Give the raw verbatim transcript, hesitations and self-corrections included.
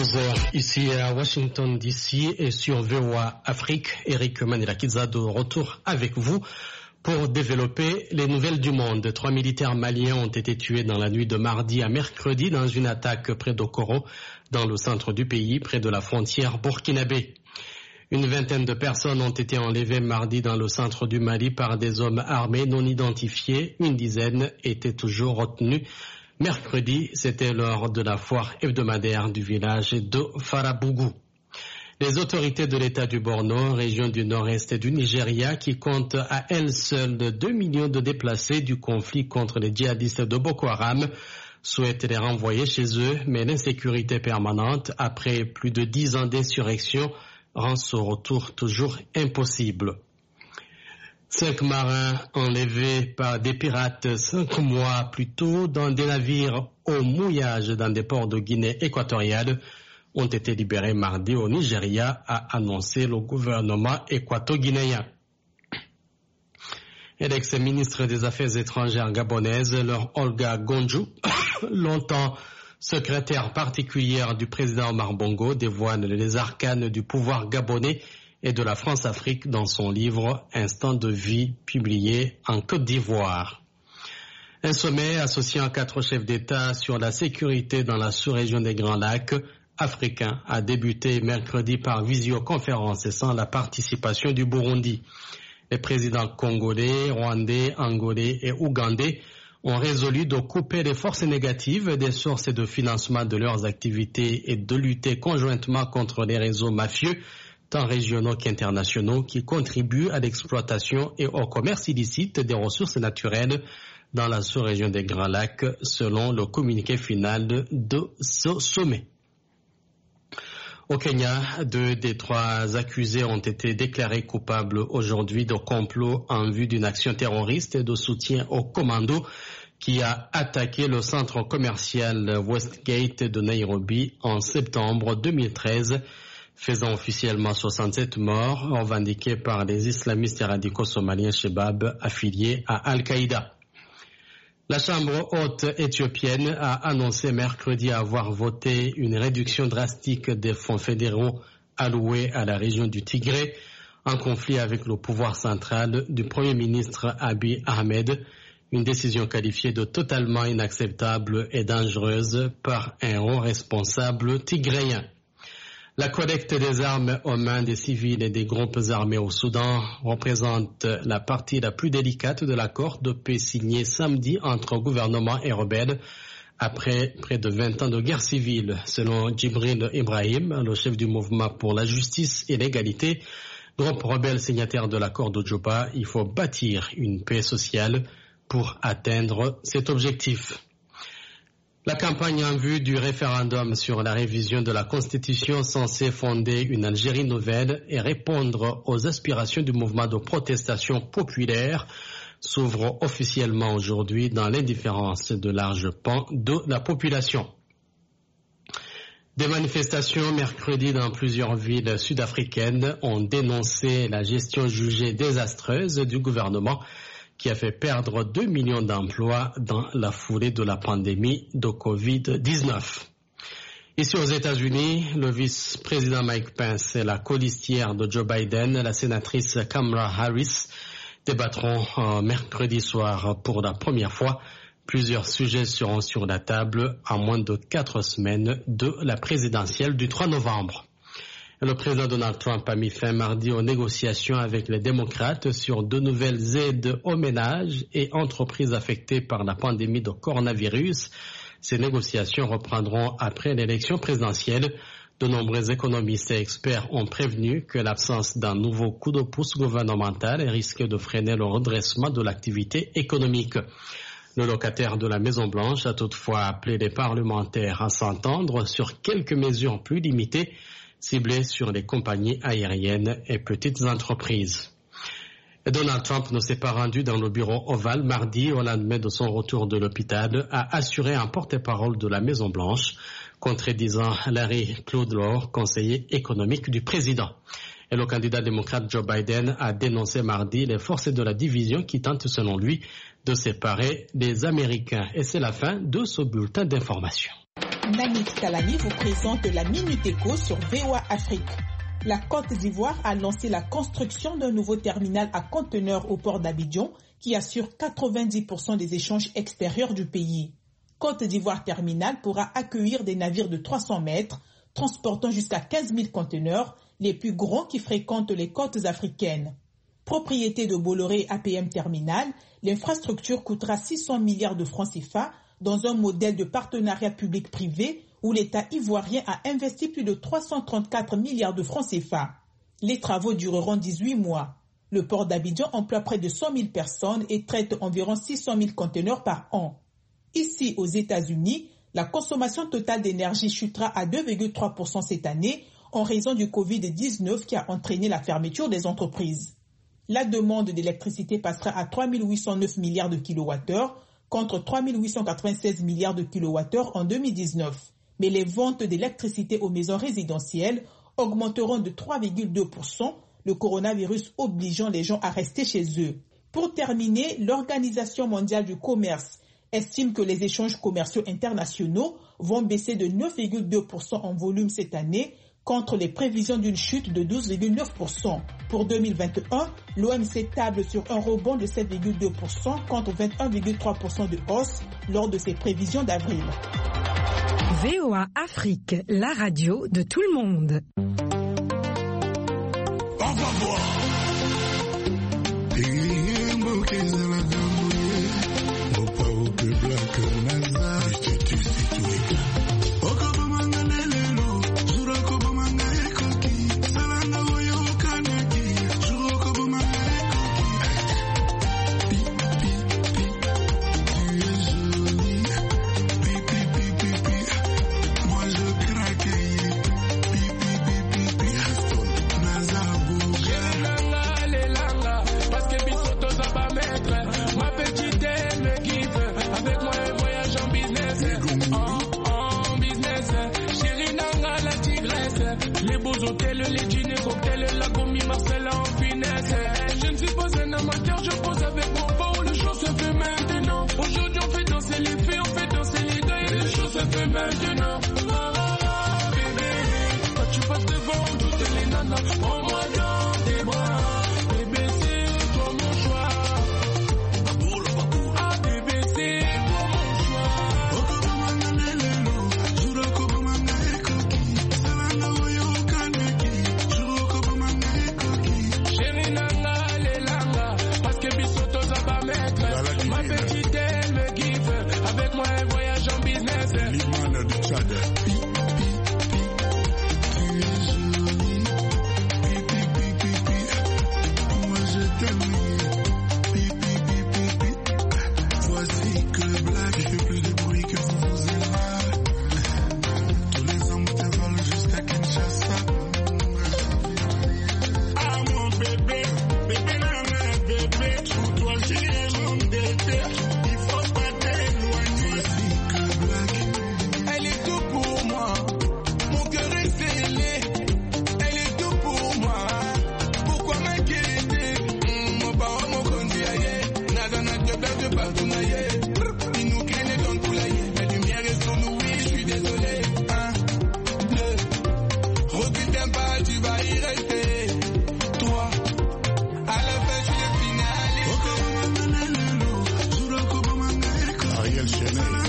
douze heures ici à Washington D C et sur V O A Afrique. Eric Manirakiza de retour avec vous pour développer les nouvelles du monde. Trois militaires maliens ont été tués dans la nuit de mardi à mercredi dans une attaque près d'Okoro, dans le centre du pays, près de la frontière burkinabé. Une vingtaine de personnes ont été enlevées mardi dans le centre du Mali par des hommes armés non identifiés. Une dizaine étaient toujours retenues. Mercredi, c'était lors de la foire hebdomadaire du village de Farabougou. Les autorités de l'État du Borno, région du nord-est du Nigeria, qui compte à elle seule deux millions de déplacés du conflit contre les djihadistes de Boko Haram, souhaitent les renvoyer chez eux, mais l'insécurité permanente, après plus de dix ans d'insurrection, rend ce retour toujours impossible. Cinq marins enlevés par des pirates cinq mois plus tôt dans des navires au mouillage dans des ports de Guinée équatoriale ont été libérés mardi au Nigeria, a annoncé le gouvernement équato-guinéen. Et l'ex-ministre des Affaires étrangères gabonaise, leur Olga Gonjou, longtemps secrétaire particulière du président Omar Bongo, dévoile les arcanes du pouvoir gabonais et de la France-Afrique dans son livre « Instant de vie » publié en Côte d'Ivoire. Un sommet associant quatre chefs d'État sur la sécurité dans la sous-région des Grands Lacs africains a débuté mercredi par visioconférence et sans la participation du Burundi. Les présidents congolais, rwandais, angolais et ougandais ont résolu de couper les forces négatives des sources de financement de leurs activités et de lutter conjointement contre les réseaux mafieux, tant régionaux qu'internationaux, qui contribuent à l'exploitation et au commerce illicite des ressources naturelles dans la sous-région des Grands Lacs, selon le communiqué final de ce sommet. Au Kenya, deux des trois accusés ont été déclarés coupables aujourd'hui de complot en vue d'une action terroriste et de soutien au commando qui a attaqué le centre commercial Westgate de Nairobi en septembre deux mille treize, faisant officiellement soixante-sept morts, revendiqués par les islamistes et radicaux somaliens Shebab affiliés à Al-Qaïda. La Chambre haute éthiopienne a annoncé mercredi avoir voté une réduction drastique des fonds fédéraux alloués à la région du Tigré, en conflit avec le pouvoir central du Premier ministre Abiy Ahmed, une décision qualifiée de totalement inacceptable et dangereuse par un haut responsable tigréen. La collecte des armes aux mains des civils et des groupes armés au Soudan représente la partie la plus délicate de l'accord de paix signé samedi entre gouvernement et rebelles après près de vingt ans de guerre civile. Selon Djibril Ibrahim, le chef du mouvement pour la justice et l'égalité, groupe rebelle signataire de l'accord de Djouba, il faut bâtir une paix sociale pour atteindre cet objectif. La campagne en vue du référendum sur la révision de la Constitution censée fonder une Algérie nouvelle et répondre aux aspirations du mouvement de protestation populaire s'ouvre officiellement aujourd'hui dans l'indifférence de larges pans de la population. Des manifestations mercredi dans plusieurs villes sud-africaines ont dénoncé la gestion jugée désastreuse du gouvernement qui a fait perdre deux millions d'emplois dans la foulée de la pandémie de covid dix-neuf. Ici aux États-Unis, le vice-président Mike Pence et la colistière de Joe Biden, la sénatrice Kamala Harris, débattront euh, mercredi soir pour la première fois. Plusieurs sujets seront sur la table à moins de quatre semaines de la présidentielle du trois novembre. Le président Donald Trump a mis fin mardi aux négociations avec les démocrates sur de nouvelles aides aux ménages et entreprises affectées par la pandémie de coronavirus. Ces négociations reprendront après l'élection présidentielle. De nombreux économistes et experts ont prévenu que l'absence d'un nouveau coup de pouce gouvernemental risque de freiner le redressement de l'activité économique. Le locataire de la Maison-Blanche a toutefois appelé les parlementaires à s'entendre sur quelques mesures plus limitées ciblées sur les compagnies aériennes et petites entreprises. Et Donald Trump ne s'est pas rendu dans le bureau ovale mardi au lendemain de son retour de l'hôpital, a assuré un porte-parole de la Maison-Blanche, contredisant Larry Kudlow, conseiller économique du président. Et le candidat démocrate Joe Biden a dénoncé mardi les forces de la division qui tentent, selon lui, de séparer les Américains. Et c'est la fin de ce bulletin d'information. Nanit Talani vous présente la Minute Éco sur V O A Afrique. La Côte d'Ivoire a lancé la construction d'un nouveau terminal à conteneurs au port d'Abidjan qui assure quatre-vingt-dix pour cent des échanges extérieurs du pays. Côte d'Ivoire Terminal pourra accueillir des navires de trois cents mètres, transportant jusqu'à quinze mille conteneurs, les plus grands qui fréquentent les côtes africaines. Propriété de Bolloré A P M Terminal, l'infrastructure coûtera six cents milliards de francs C F A dans un modèle de partenariat public-privé où l'État ivoirien a investi plus de trois cent trente-quatre milliards de francs C F A. Les travaux dureront dix-huit mois. Le port d'Abidjan emploie près de cent mille personnes et traite environ six cent mille conteneurs par an. Ici, aux États-Unis, la consommation totale d'énergie chutera à deux virgule trois pour cent cette année en raison du covid dix-neuf qui a entraîné la fermeture des entreprises. La demande d'électricité passera à trois mille huit cent neuf milliards de kilowattheures contre trois mille huit cent quatre-vingt-seize milliards de kilowattheures en deux mille dix-neuf. Mais les ventes d'électricité aux maisons résidentielles augmenteront de trois virgule deux pour cent, le coronavirus obligeant les gens à rester chez eux. Pour terminer, l'Organisation mondiale du commerce estime que les échanges commerciaux internationaux vont baisser de neuf virgule deux pour cent en volume cette année, contre les prévisions d'une chute de douze virgule neuf pour cent. Pour deux mille vingt et un, l'O M C table sur un rebond de sept virgule deux pour cent contre vingt et un virgule trois pour cent de hausse lors de ses prévisions d'avril. V O A Afrique, la radio de tout le monde. Les beaux hôtels, les dîners, cocktails, la gommie, Marcella en finesse. Je ne suis pas un amateur, je pose avec mon beau, le show se fait maintenant. Aujourd'hui on fait danser les filles, on fait danser les gars et le show se fait maintenant. Oh, oh, bébé, quand tu passes devant toutes les nanas, prends-moi dans tes bras. Bébé, c'est toi mon choix. Ah bébé, c'est toi mon choix. Ma petite elle me kiffe, avec moi elle voyage en business. L'imane du Tchad. Moi je t'aime. Voici que Black fait plus de bruit que vous vous aimez. Tous les hommes te volent jusqu'à Kinshasa. Ah mon bébé, bébé nana, bébé, tout toi j'ai. Il faut pas t'éloigner. Que Black. Elle est tout pour moi. Mon cœur est scellé. Elle est tout pour moi. Pourquoi m'inquiéter? Mon parent m'a conduit ailleurs. Nada n'a que peur de partout naïe. Il nous craignait dans le poulailler. La lumière est sur nous, oui, je suis désolé. Un, deux. Recule d'un pas, tu vas y rester. Trois. À la fin, je suis le final. Ariel Chanel.